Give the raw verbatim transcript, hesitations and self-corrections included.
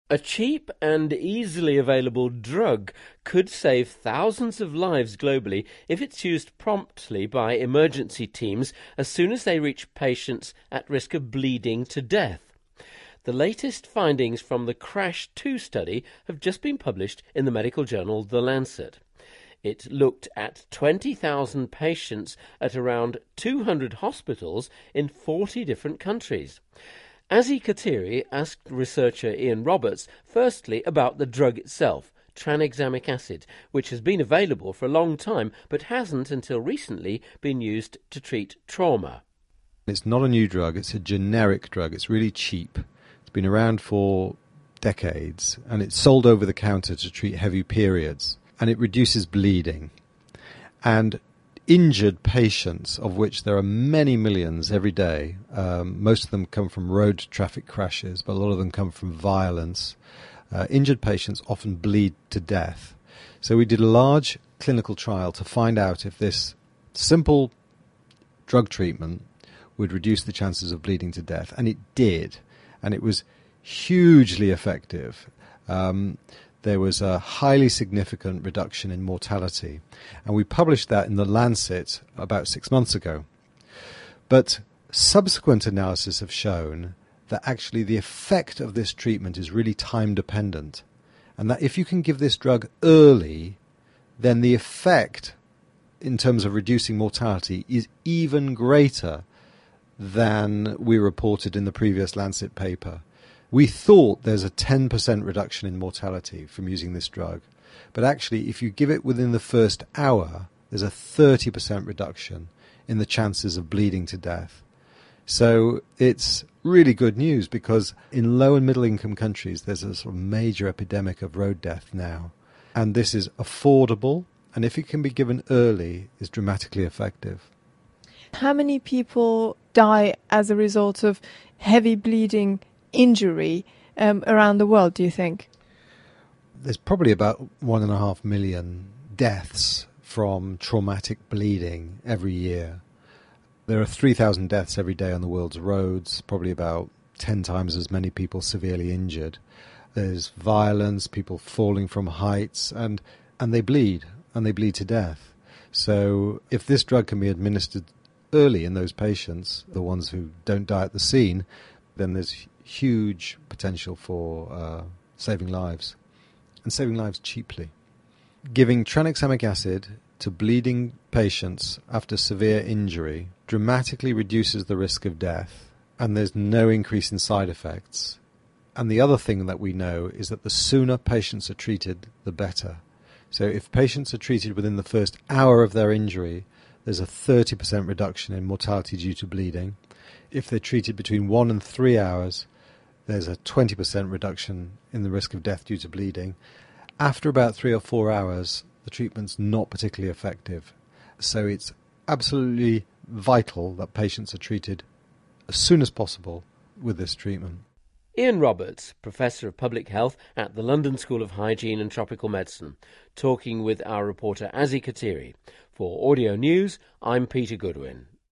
A cheap and easily available drug could save thousands of lives globally if it's used promptly by emergency teams as soon as they reach patients at risk of bleeding to death. The latest findings from the CRASH two study have just been published in the medical journal The Lancet. It looked at twenty thousand patients at around two hundred hospitals in forty different countries. Azi Kateri asked researcher Ian Roberts firstly about the drug itself, tranexamic acid, which has been available for a long time but hasn't until recently been used to treat trauma. It's not a new drug, it's a generic drug. It's really cheap. It's been around for decades and it's sold over the counter to treat heavy periods, and it reduces bleeding. And injured patients, of which there are many millions every day, um, most of them come from road traffic crashes, but a lot of them come from violence. Uh, injured patients often bleed to death. So we did a large clinical trial to find out if this simple drug treatment would reduce the chances of bleeding to death, and it did, and it was hugely effective. Um, There was a highly significant reduction in mortality, and we published that in The Lancet about six months ago. But subsequent analysis have shown that actually the effect of this treatment is really time dependent, and that if you can give this drug early, then the effect in terms of reducing mortality is even greater than we reported in the previous Lancet paper. We thought there's a ten percent reduction in mortality from using this drug, but actually if you give it within the first hour, there's a thirty percent reduction in the chances of bleeding to death. So it's really good news, because in low and middle income countries there's a sort of major epidemic of road death now, and this is affordable, and if it can be given early, is dramatically effective. How many people die as a result of heavy bleeding injury um, around the world, do you think? There's probably about one and a half million deaths from traumatic bleeding every year. There are three thousand deaths every day on the world's roads, probably about ten times as many people severely injured. There's violence, people falling from heights, and, and they bleed, and they bleed to death. So if this drug can be administered early in those patients, the ones who don't die at the scene, then there's huge potential for uh, saving lives, and saving lives cheaply. Giving tranexamic acid to bleeding patients after severe injury dramatically reduces the risk of death, and there's no increase in side effects. And the other thing that we know is that the sooner patients are treated, the better. So if patients are treated within the first hour of their injury, there's a thirty percent reduction in mortality due to bleeding. If they're treated between one and three hours, there's a twenty percent reduction in the risk of death due to bleeding. After about three or four hours, the treatment's not particularly effective. So it's absolutely vital that patients are treated as soon as possible with this treatment. Ian Roberts, Professor of Public Health at the London School of Hygiene and Tropical Medicine, talking with our reporter Azi Kateri. For Audio News, I'm Peter Goodwin.